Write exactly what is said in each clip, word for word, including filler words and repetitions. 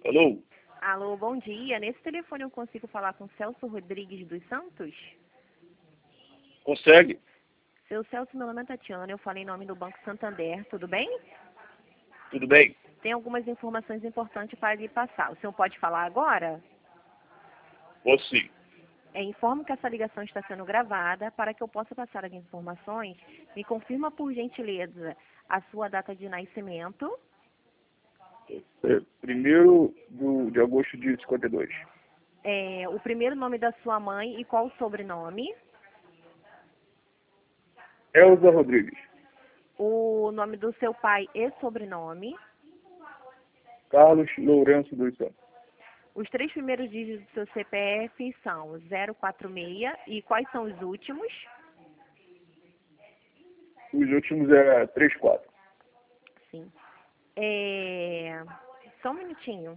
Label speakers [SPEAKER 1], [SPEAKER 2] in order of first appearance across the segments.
[SPEAKER 1] Alô?
[SPEAKER 2] Alô, bom dia. Nesse telefone eu consigo falar com Celso Rodrigues dos Santos?
[SPEAKER 1] Consegue?
[SPEAKER 2] Seu Celso, meu nome é Tatiana, eu falei em nome do Banco Santander, tudo bem?
[SPEAKER 1] Tudo bem?
[SPEAKER 2] Tem algumas informações importantes para lhe passar. O senhor pode falar agora?
[SPEAKER 1] Ou sim.
[SPEAKER 2] É, informo que essa ligação está sendo gravada. Para que eu possa passar as informações, me confirma por gentileza a sua data de nascimento.
[SPEAKER 1] É, primeiro do, de agosto de cinquenta e dois.
[SPEAKER 2] É, o primeiro nome da sua mãe e qual o sobrenome.
[SPEAKER 1] Elza Rodrigues.
[SPEAKER 2] O nome do seu pai e sobrenome.
[SPEAKER 1] Carlos Lourenço dos Santos.
[SPEAKER 2] Os três primeiros dígitos do seu C P F são zero quatro seis e quais são os últimos?
[SPEAKER 1] Os últimos é trinta e quatro.
[SPEAKER 2] Sim. É... Só um minutinho.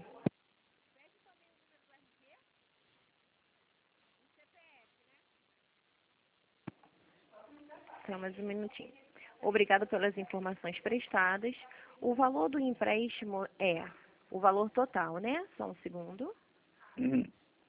[SPEAKER 2] Só mais um minutinho. Obrigada pelas informações prestadas. O valor do empréstimo é o valor total, né? Só um segundo.
[SPEAKER 1] Uhum.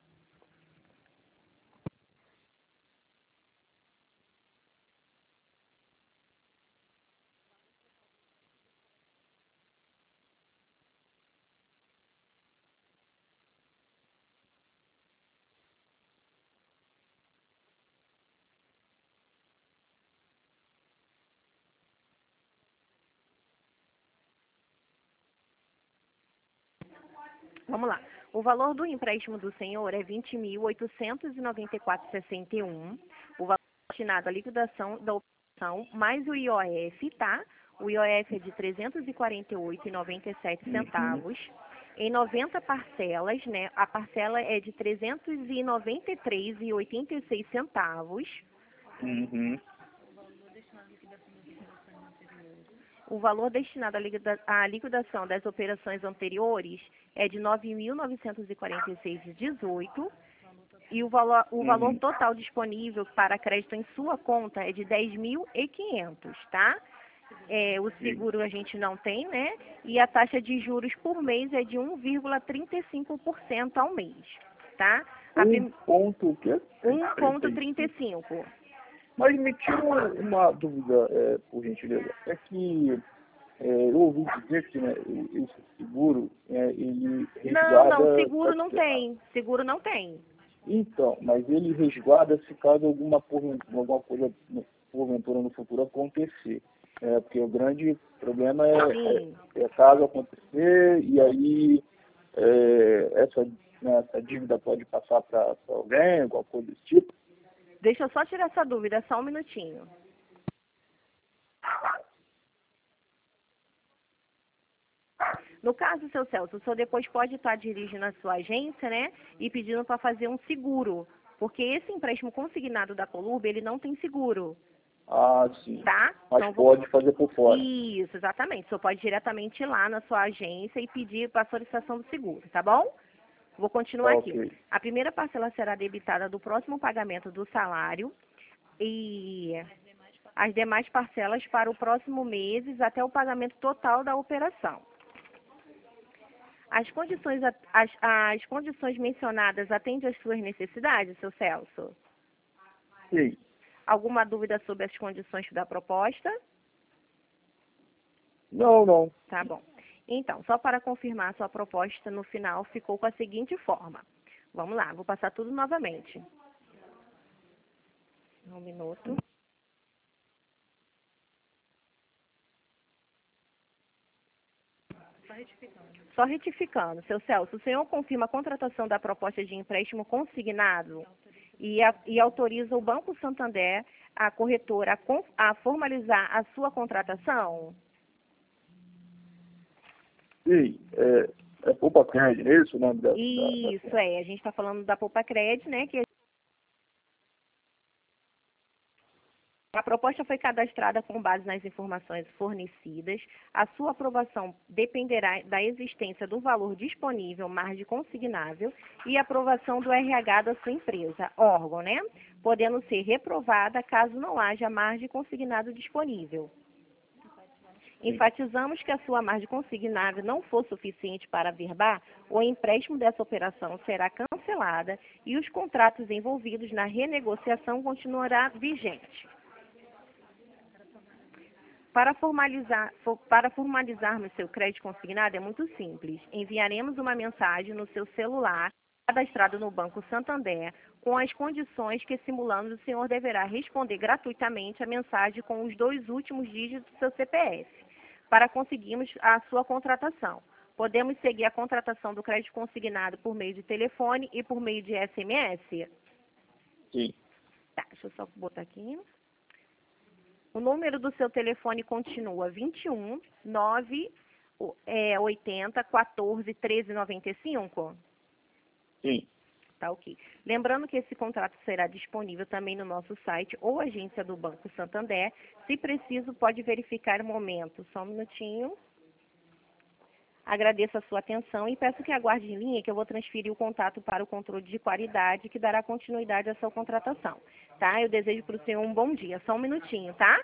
[SPEAKER 2] Vamos lá. O valor do empréstimo do senhor é vinte mil oitocentos e noventa e quatro vírgula sessenta e um. O valor destinado à liquidação da operação mais o I O F, tá? O I O F é de trezentos e quarenta e oito reais e noventa e sete centavos. Em noventa parcelas, né? A parcela é de trezentos e noventa e três reais e oitenta e seis centavos.
[SPEAKER 1] Uhum.
[SPEAKER 2] O valor destinado à liquida- à liquidação das operações anteriores é de nove mil novecentos e quarenta e seis reais e dezoito centavos. E o valor, o valor
[SPEAKER 1] Uhum.
[SPEAKER 2] total disponível para crédito em sua conta é de dez mil e quinhentos, tá? É, o
[SPEAKER 1] Sim.
[SPEAKER 2] seguro a gente não tem, né? E a taxa de juros por mês é de um vírgula trinta e cinco por cento ao mês, tá? A
[SPEAKER 1] Um
[SPEAKER 2] prim...
[SPEAKER 1] ponto o quê?
[SPEAKER 2] um vírgula
[SPEAKER 1] trinta e
[SPEAKER 2] trinta e
[SPEAKER 1] cinco.
[SPEAKER 2] cinco.
[SPEAKER 1] Mas me tira uma, uma dúvida, é, por gentileza. É que é, eu ouvi dizer que, né, esse seguro, é, ele
[SPEAKER 2] Não, não,
[SPEAKER 1] resguarda...
[SPEAKER 2] seguro não tem. Seguro não tem.
[SPEAKER 1] Então, mas ele resguarda se caso alguma, porven- alguma coisa, no- porventura, no futuro acontecer. É, porque o grande problema é,
[SPEAKER 2] Sim.
[SPEAKER 1] é, é caso acontecer, e aí é, essa, né, essa dívida pode passar para alguém, alguma coisa desse tipo.
[SPEAKER 2] Deixa eu só tirar essa dúvida, só um minutinho. No caso, seu Celso, o senhor depois pode estar dirigindo a sua agência, né, e pedindo para fazer um seguro, porque esse empréstimo consignado da Colurb, ele não tem seguro,
[SPEAKER 1] Ah, sim.
[SPEAKER 2] tá?
[SPEAKER 1] Mas
[SPEAKER 2] Então, vou...
[SPEAKER 1] pode fazer por fora.
[SPEAKER 2] Isso, exatamente. O senhor pode diretamente ir lá na sua agência e pedir para a solicitação do seguro, tá bom? Vou continuar
[SPEAKER 1] Tá,
[SPEAKER 2] aqui.
[SPEAKER 1] ok.
[SPEAKER 2] A primeira parcela será debitada do próximo pagamento do salário e as demais parcelas para o próximo mês até o pagamento total da operação. As condições, as, as condições mencionadas atendem às suas necessidades, seu Celso?
[SPEAKER 1] Sim.
[SPEAKER 2] Alguma dúvida sobre as condições da proposta?
[SPEAKER 1] Não, não.
[SPEAKER 2] Tá bom. Então, só para confirmar, sua proposta no final ficou com a seguinte forma. Vamos lá, vou passar tudo novamente. Um minuto. Só retificando, seu Celso, o senhor confirma a contratação da proposta de empréstimo consignado e, a, e autoriza o Banco Santander, a corretora, a, con- a formalizar a sua contratação?
[SPEAKER 1] Sim. É, é Poupa Cred, não é isso o nome da... da, da...
[SPEAKER 2] Isso, é. A gente está falando da Poupa Cred, né? Que a proposta foi cadastrada com base nas informações fornecidas. A sua aprovação dependerá da existência do valor disponível, margem consignável, e aprovação do R H da sua empresa, órgão, né? Podendo ser reprovada caso não haja margem consignado disponível. Enfatizamos que a sua margem consignada não for suficiente para averbar, o empréstimo dessa operação será cancelada e os contratos envolvidos na renegociação continuará vigente. Para, formalizar, para formalizarmos seu crédito consignado é muito simples. Enviaremos uma mensagem no seu celular, cadastrado no Banco Santander, com as condições que, simulando, o senhor deverá responder gratuitamente a mensagem com os dois últimos dígitos do seu C P F, para conseguirmos a sua contratação. Podemos seguir a contratação do crédito consignado por meio de telefone e por meio de S M S?
[SPEAKER 1] Sim.
[SPEAKER 2] Tá, deixa eu só botar aqui. O número do seu telefone continua vinte e um, nove, oitenta, quatorze, treze, noventa e cinco?
[SPEAKER 1] Sim.
[SPEAKER 2] Tá, ok. Lembrando que esse contrato será disponível também no nosso site ou agência do Banco Santander. Se preciso, pode verificar o momento. Só um minutinho. Agradeço a sua atenção e peço que aguarde em linha que eu vou transferir o contato para o controle de qualidade que dará continuidade à sua contratação. Tá? Eu desejo para o senhor um bom dia. Só um minutinho, tá?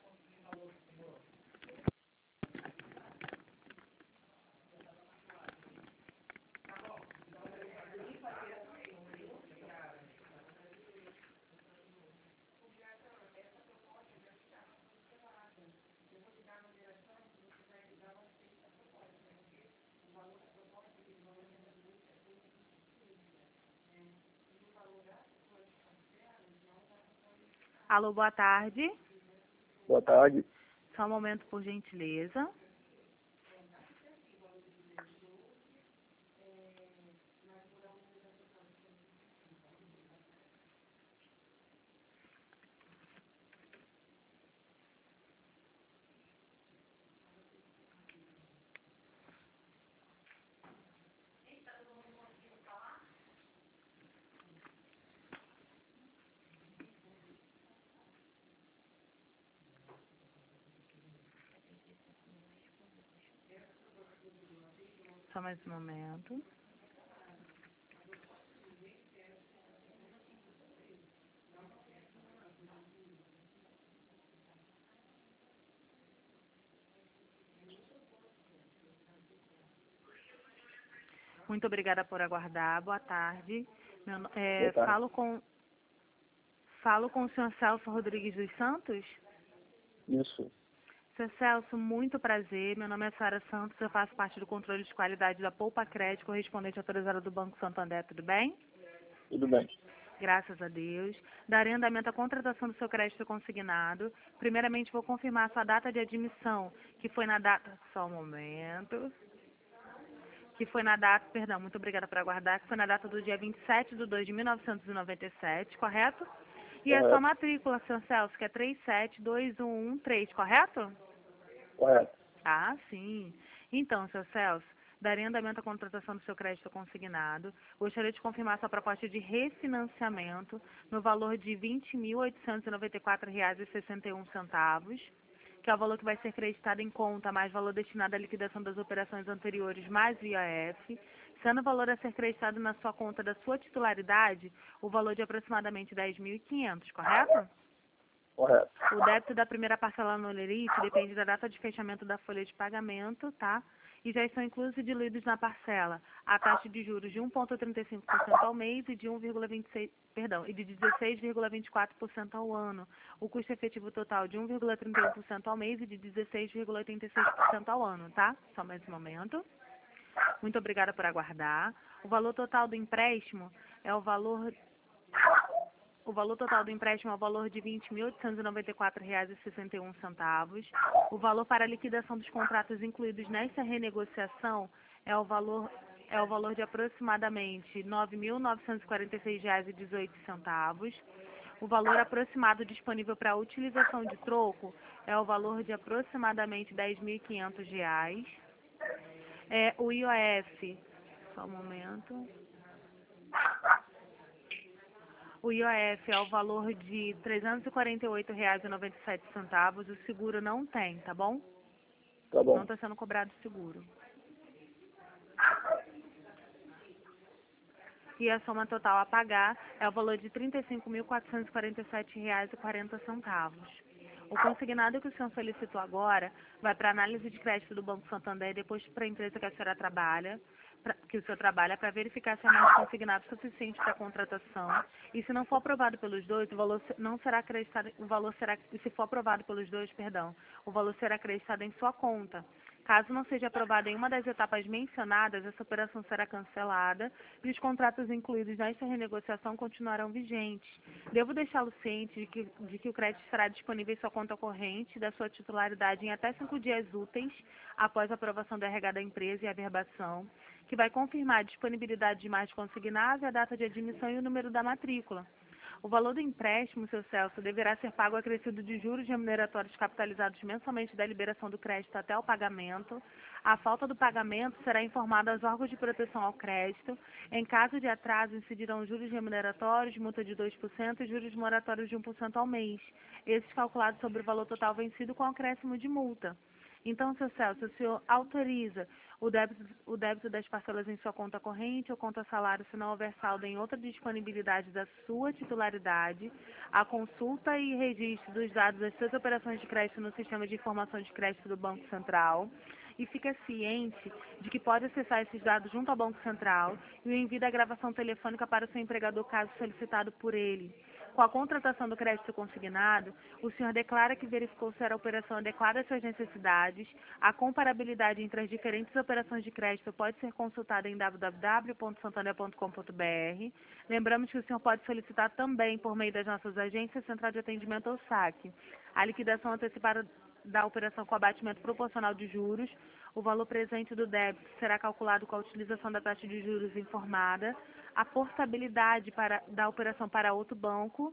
[SPEAKER 2] Alô, boa tarde.
[SPEAKER 1] Boa tarde.
[SPEAKER 2] Só um momento, por gentileza. Só mais um momento. Muito obrigada por aguardar. Boa tarde. Meu, no- é,
[SPEAKER 1] Boa tarde.
[SPEAKER 2] falo com falo com o senhor Celso Rodrigues dos Santos.
[SPEAKER 1] Isso.
[SPEAKER 2] Senhor Celso, muito prazer. Meu nome é Sara Santos. Eu faço parte do controle de qualidade da Poupa Crédito, correspondente autorizada do Banco Santander. Tudo bem?
[SPEAKER 1] Tudo bem.
[SPEAKER 2] Graças a Deus. Darei andamento à contratação do seu crédito consignado. Primeiramente, vou confirmar a sua data de admissão, que foi na data... Só um momento. Que foi na data... Perdão, muito obrigada por aguardar. Que foi na data do dia vinte e sete de dois de mil novecentos e noventa e sete, correto? E a sua
[SPEAKER 1] Correto.
[SPEAKER 2] matrícula, senhor Celso, que é três sete dois um um três, correto?
[SPEAKER 1] Correto.
[SPEAKER 2] Ah, sim. Então, seu Celso, darei andamento à contratação do seu crédito consignado. Gostaria de confirmar sua proposta de refinanciamento no valor de vinte mil oitocentos e noventa e quatro reais e sessenta e um centavos, que é o valor que vai ser creditado em conta, mais valor destinado à liquidação das operações anteriores, mais o I O F, sendo o valor a ser creditado na sua conta da sua titularidade, o valor de aproximadamente dez mil e quinhentos, correto?
[SPEAKER 1] Correto.
[SPEAKER 2] O débito da primeira parcela no Lerite depende da data de fechamento da folha de pagamento, tá? E já estão inclusos e diluídos na parcela a taxa de juros de um vírgula trinta e cinco por cento ao mês e de um vírgula vinte e seis, perdão, e de dezesseis vírgula vinte e quatro por cento ao ano. O custo efetivo total de um vírgula trinta e um por cento ao mês e de dezesseis vírgula oitenta e seis por cento ao ano, tá? Só mais um momento. Muito obrigada por aguardar. O valor total do empréstimo é o valor O valor total do empréstimo é o valor de vinte mil oitocentos e noventa e quatro reais e sessenta e um centavos. O valor para a liquidação dos contratos incluídos nessa renegociação é o valor, é o valor de aproximadamente nove mil novecentos e quarenta e seis reais e dezoito centavos. O valor aproximado disponível para a utilização de troco é o valor de aproximadamente dez mil e quinhentos reais. É, o I O F, só um momento. O I O F é o valor de trezentos e quarenta e oito reais e noventa e sete centavos. O seguro não tem, tá bom?
[SPEAKER 1] Tá bom.
[SPEAKER 2] Não está sendo cobrado seguro. E a soma total a pagar é o valor de trinta e cinco mil quatrocentos e quarenta e sete reais e quarenta centavos.
[SPEAKER 3] O consignado que o senhor solicitou agora vai para análise de crédito do Banco Santander e depois para a empresa que a senhora trabalha, pra, que o senhor trabalha, para verificar se é mais consignado suficiente para a contratação. E se não for aprovado pelos dois, o valor não será acreditado, o valor será, e se for aprovado pelos dois, perdão, o valor será acreditado em sua conta. Caso não seja aprovado em uma das etapas mencionadas, essa operação será cancelada e os contratos incluídos nesta renegociação continuarão vigentes. Devo deixá-lo ciente de que, de que o crédito estará disponível em sua conta corrente da sua titularidade em até cinco dias úteis após a aprovação do R H da empresa e a averbação, que vai confirmar a disponibilidade de mais consignável, a data de admissão e o número da matrícula. O valor do empréstimo, seu Celso, deverá ser pago acrescido de juros remuneratórios capitalizados mensalmente da liberação do crédito até o pagamento. A falta do pagamento será informada aos órgãos de proteção ao crédito. Em caso de atraso, incidirão juros remuneratórios, multa de dois por cento e juros moratórios de um por cento ao mês. Esses calculados sobre o valor total vencido com acréscimo de multa. Então, seu Celso, o senhor autoriza o débito, o débito das parcelas em sua conta corrente ou conta salário se não houver saldo em outra disponibilidade da sua titularidade, a consulta e registro dos dados das suas operações de crédito no sistema de informação de crédito do Banco Central, e fica ciente de que pode acessar esses dados junto ao Banco Central e o envio da gravação telefônica para o seu empregador caso solicitado por ele. Com a contratação do crédito consignado, o senhor declara que verificou se a operação adequada às suas necessidades. A comparabilidade entre as diferentes operações de crédito pode ser consultada em w w w ponto santander ponto com ponto b r. Lembramos que o senhor pode solicitar também, por meio das nossas agências, Central de Atendimento ou S A C, a liquidação antecipada da operação com abatimento proporcional de juros. O valor presente do débito será calculado com a utilização da taxa de juros informada, a portabilidade para, da operação para outro banco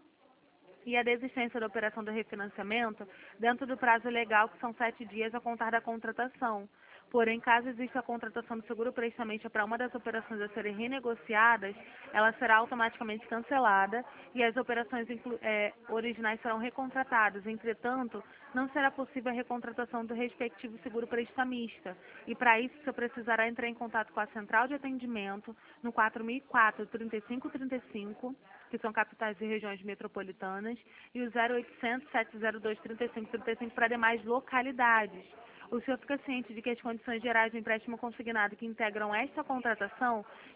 [SPEAKER 3] e a desistência da operação do refinanciamento dentro do prazo legal, que são sete dias a contar da contratação. Porém, caso exista a contratação do seguro prestamente para uma das operações a serem renegociadas, ela será automaticamente cancelada e as operações é, originais serão recontratadas. Entretanto, não será possível a recontratação do respectivo seguro prestamista. E, para isso, você precisará entrar em contato com a Central de Atendimento no quatro mil e quatro, trinta e cinco trinta e cinco, que são capitais e regiões metropolitanas, e o zero oitocentos, sete zero dois, trinta e cinco trinta e cinco para demais localidades. O senhor fica ciente de que as condições gerais do empréstimo consignado que integram esta contratação